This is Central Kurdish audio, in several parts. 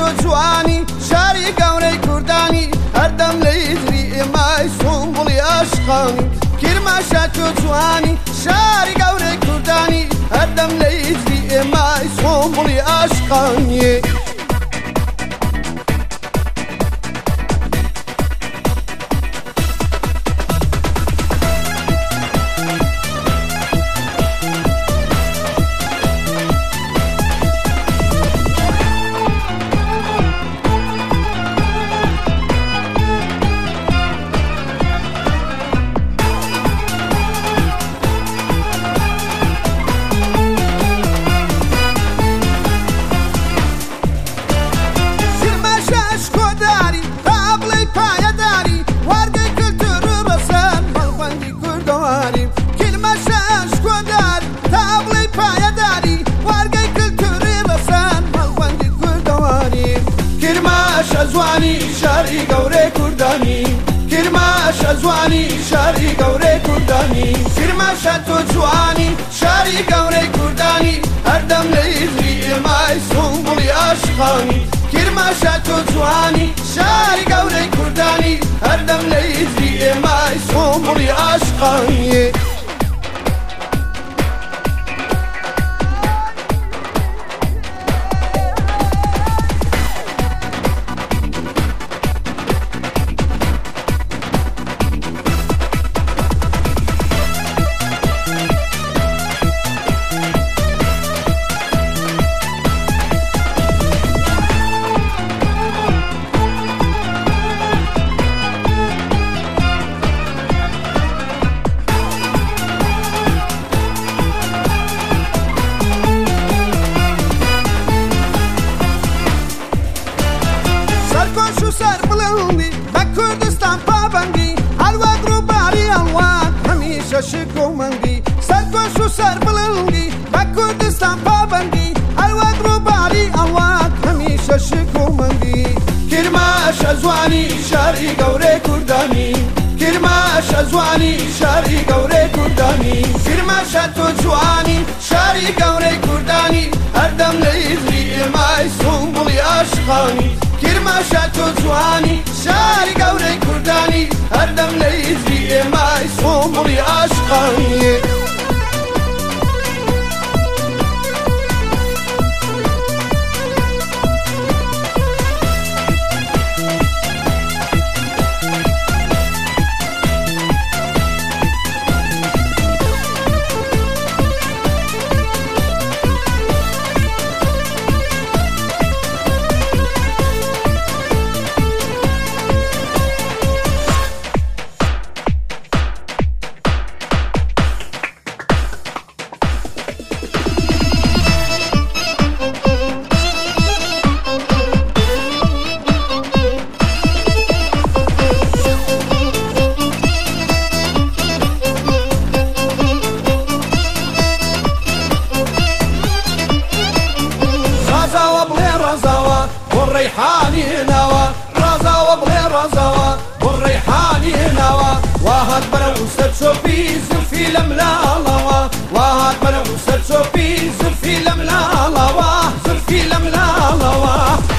جوانی شاری گەورەی کوردانی هەردەم لە ئیدری ئێمای سۆمبڵی عاشقانی کرماشە تۆ جوانی شاری گەورەی کوردانی هەردەم لە ئیدری ئێمای سۆمبڵی عاشقانی جوانی شاری گەورەی کوردانی کرماشە جوانی شاری گەورەی کوردانی کرماشە تۆ جوانی شاری گەورەی کوردانی هەردەم لە ئیدری ئێمای سۆمبڵی عاشقانی کرماشە تۆ جوانی شاری گەورەی کوردانی هەردەم لە ئیدری ئێمای سۆمبڵی عاشقانی سر بلندی به کردستان پابندی هەڵوەک ڕووباری هەڵوات هەمیشە شک و مەنگی سەرکۆش و سەر بلندی به کردستان پابندی هەڵوەک ڕووباری هەڵوات هەمیشە شک و مەنگی کرماشە جوانی شاری گەورەی کوردانی کرماشە جوانی شاری گەورەی کوردانی کرماشە تۆ جوانی شاری گەورەی کوردانی هەردەم لە ئیدری ئێمای سۆمبڵی عاشقانی کرماشە تۆ جوانی شاری گەورەی کوردانی هەردەم لە ئیدری ئێمای سۆمبڵی عاشقانی والريحاني نوا رازا وبغي رازاوا والريحاني نوا واحد بلا وسط شوفي زلفي لملا لوا واحد بلا وسط شوفي زلفي لملا لوا زلفي لملا لوا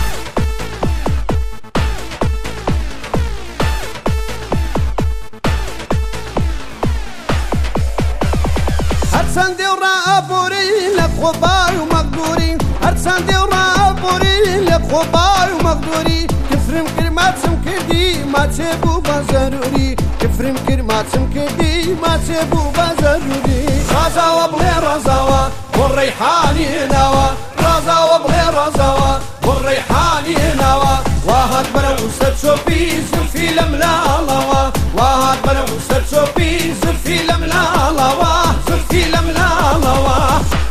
هرساندي ورابوري لخوباي ومقدوري هرساندي ورابوري لخوباي ومقدوري كفرم كرماتم كردي ما تبو بزروري كفرم كرماتم كردي ما تبو بزروري رازا وبغي رازاوا والريحاني نوا رازا وبغي رازاوا والريحاني نوا واحد بلا وسط شوفي زلفي لملا لوا واحد بلا وسط شوفي زلفي لملا لوا زلفي لملا لوا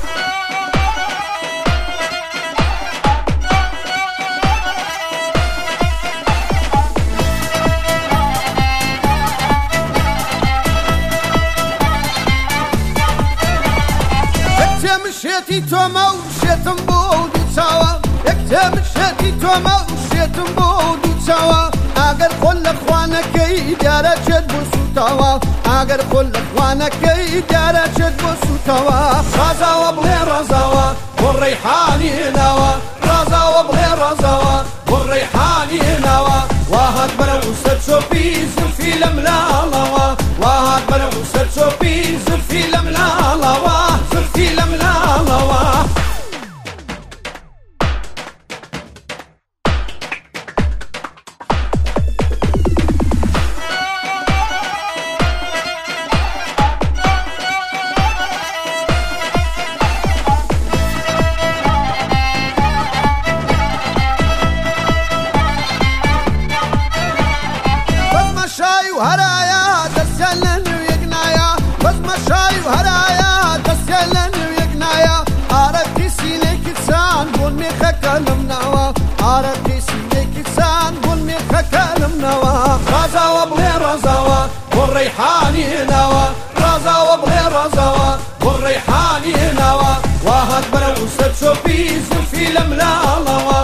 مشيتي توما وشيتم بودي تساوا يكتا مشيتي توما وشيتم بودي تساوا اگر كل اخوانك دارا جد بسوتاوا اگر كل اخوانك دارا جد بسوتاوا رازا وبغي رازاوا والريحاني نوا رازا وبغي رزوا والريحاني نوا وهاد بلو ستشوفي زلفي لملا لوا وهاد بلو ستشوفي زلفي لملا لوا زلفي لملا لوا هرايا دسيلن ويقنايا بس مشاي وهرايا دسيلن ويقنايا عرفتي سينك انسان بني خكلم نوا عرفتي سينك انسان بني خكلم نوا رزا وبغي رزاوا والريحاني نوا رزا وبغي رزاوا والريحاني نوا وهاد بلو ستشوفي زلفي لملا لوا